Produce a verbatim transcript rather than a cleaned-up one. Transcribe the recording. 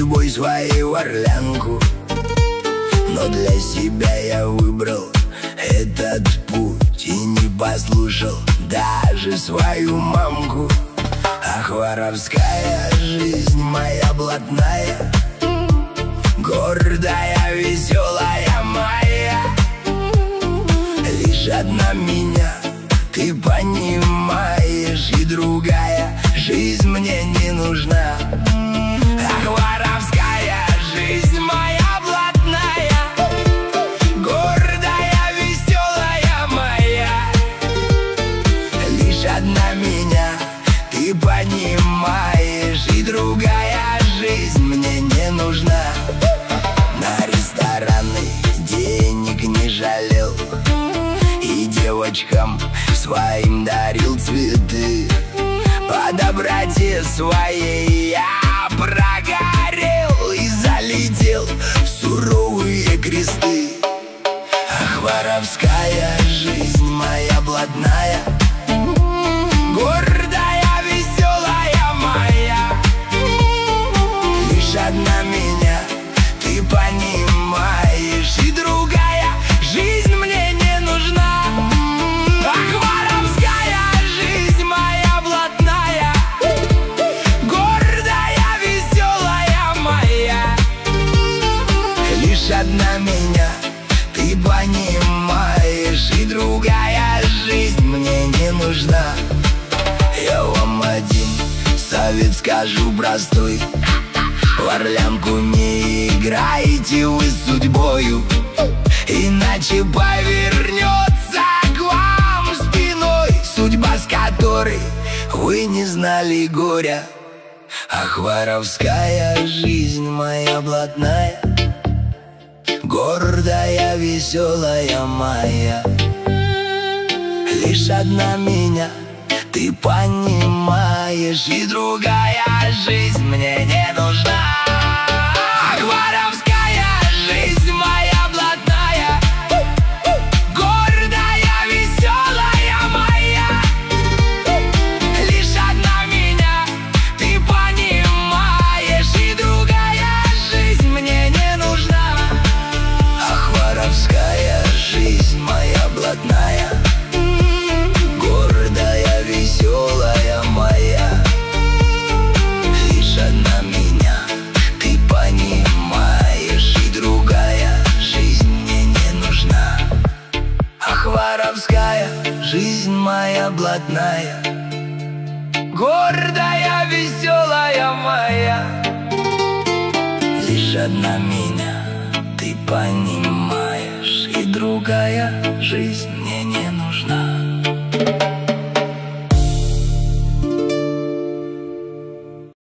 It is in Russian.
судьбой своей в Орлянку, но для себя я выбрал этот путь и не послушал даже свою мамку. Ах, воровская жизнь моя блатная, гордая, веселая моя. Лишь одна меня ты понимаешь, и другая жизнь мне не нужна. Ах, воровская жизнь моя блатная, гордая, веселая моя. Лишь одна меня ты понимаешь, и другая жизнь мне не нужна. На рестораны денег не жалел, и девочкам своим дарил цветы. По доброте своей я прогорел и залетел в суровые кресты. Ах, воровская жизнь моя блатная, гордая, веселая моя. Лишь одна меня ты понимаешь, и другая жизнь мне не нужна. Ах, воровская жизнь моя блатная, гордая, веселая моя. Лишь одна меня ты понимаешь, и другая жизнь мне не нужна. Я вам один совет скажу простой: в Орлянку не играйте вы с судьбою, иначе повернется к вам спиной судьба, с которой вы не знали горя. Ах, воровская жизнь моя блатная, гордая, веселая моя. Лишь одна меня ты понимаешь, и другая жизнь мне не нужна. Ах, воровская жизнь моя блатная, гордая, веселая моя. Лишь одна меня ты понимаешь, и другая жизнь мне не нужна. Ах, воровская жизнь моя блатная, гордая, веселая моя. Лишь одна меня ты понимаешь, и другая жизнь мне не нужна. Ах, воровская жизнь моя блатная, гордая, веселая моя. Лишь одна меня ты понимаешь, и другая жизнь